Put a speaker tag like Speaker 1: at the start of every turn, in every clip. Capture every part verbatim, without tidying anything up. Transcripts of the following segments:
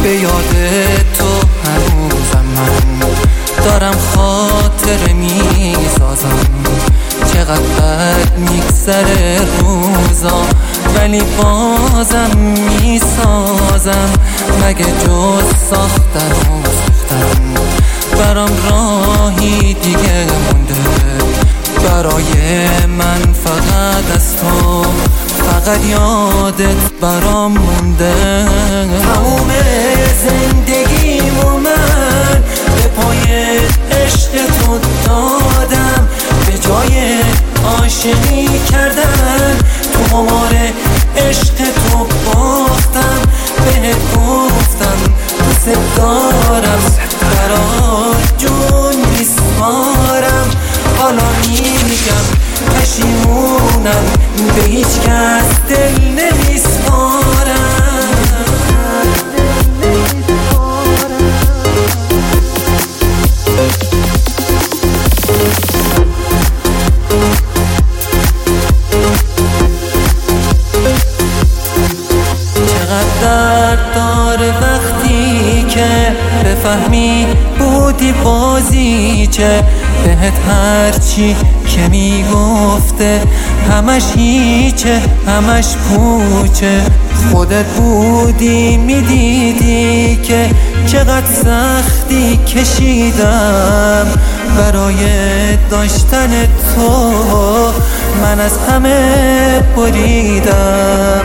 Speaker 1: به یاد تو هنوزم من دارم خاطره میسازم. چقدر بد میگذره روزا ولی بازم میسازم. مگه جز ساختن و ساختن برام راهی دیگه مونده؟ برای من فقط از تو، فقط یادت برام مونده. تموم زندگیمو من به پای عشق تو دادم. به جای عاشقی کردن تو قمار عشق تو باختم. بهت گفتم دوست دارم، برات جون میسپارم. حالا میگم پشیمونم، به هیچ کس دل نمیسپارم. درد داره وقتی که بفهمی بودی بازی چه. بهت هرچی که میگفته همش هیچه، همش پوچه. خودت بودی میدیدی که چقدر سختی کشیدم برای داشتن تو. من از همه بریدم،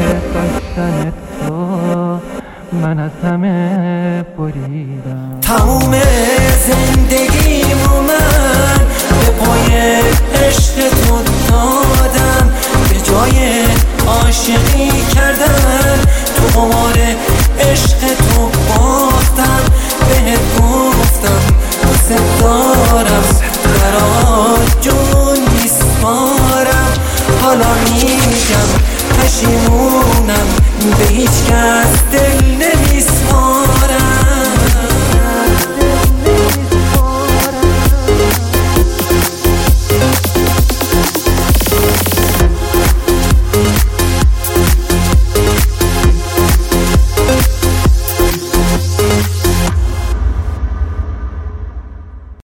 Speaker 1: من از همه بریدم. تموم زندگیمو من به پای عشق تو دادم. به جای عاشقی کردن تو قمار عشق تو باختم. بهت گفتم دوست دارم، برات جون میسپارم. حالا میگم پشیمونم، به هیچ کس دل نمی